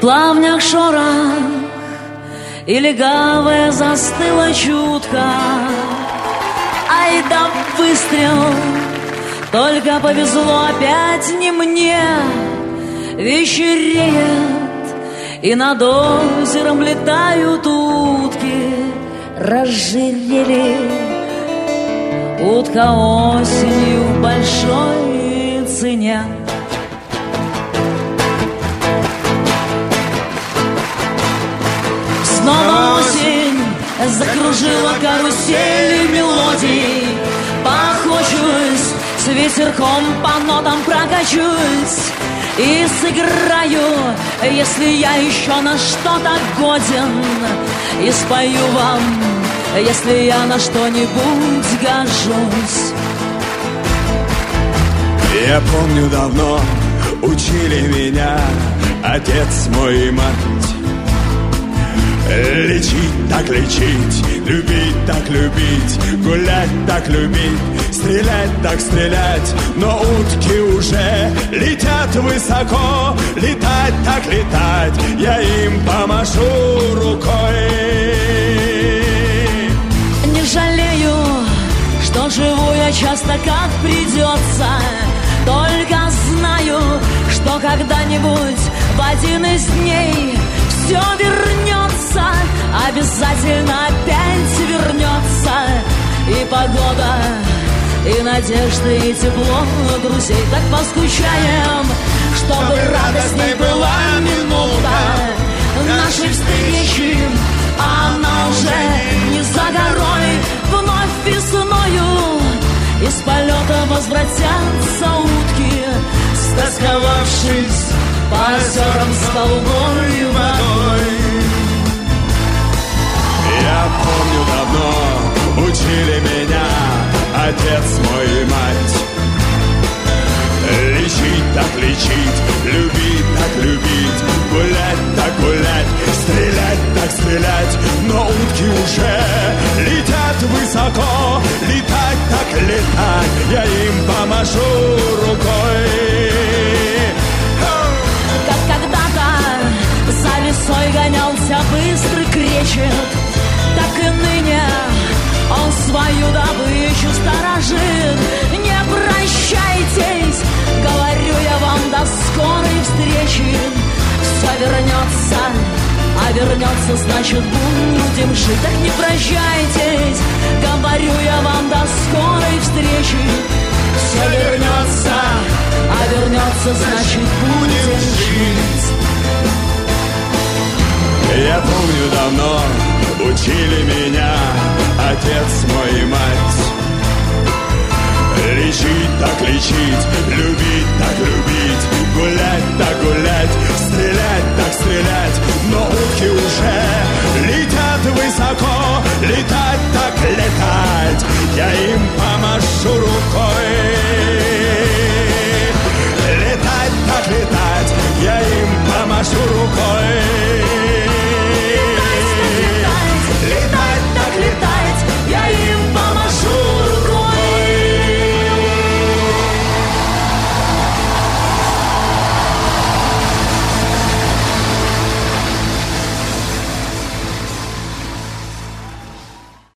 плавнях шорох, и легавая застыла чутко. Ай да выстрел, только повезло опять не мне. Вечереет, и над озером летают утки. Разжирели, утка осенью в большой цене. Снова осень закружила карусель мелодий. Похочусь, с ветерком по нотам прокачусь и сыграю, если я еще на что-то годен, и спою вам, если я на что-нибудь гожусь. Я помню, давно учили меня отец мой и мать. Лечить так лечить, любить так любить, гулять так любить, стрелять так стрелять. Но утки уже летят высоко, летать так летать, я им помашу рукой. Не жалею, что живу я часто как придется, только знаю, что когда-нибудь в один из дней все вернется, обязательно опять вернется. И погода, и надежда, и тепло друзей. Так поскучаем, чтобы радостней была минута нашей встречи. Она уже не за горой, вновь весною из полета возвратятся утки, стосковавшись по озерам с голубой водой. Я помню, давно учили меня отец мой и мать. Лечить так лечить, любить так любить, гулять так гулять, стрелять так стрелять. Но утки уже летят высоко, летать так летать, я им помашу рукой. Как когда-то за лесой гонялся быстрый кречет, так и ныне он свою добычу сторожит. Не прощайтесь, говорю я вам, до скорой встречи. Все вернется, а вернется, значит будем жить. Так не прощайтесь, говорю я вам, до скорой встречи. Все вернется, а вернется, значит будем жить. Я помню, давно учили меня отец мой и мать. Лечить так лечить, любить так любить, гулять так гулять, стрелять так стрелять. Но утки уже летят высоко, летать так летать, я им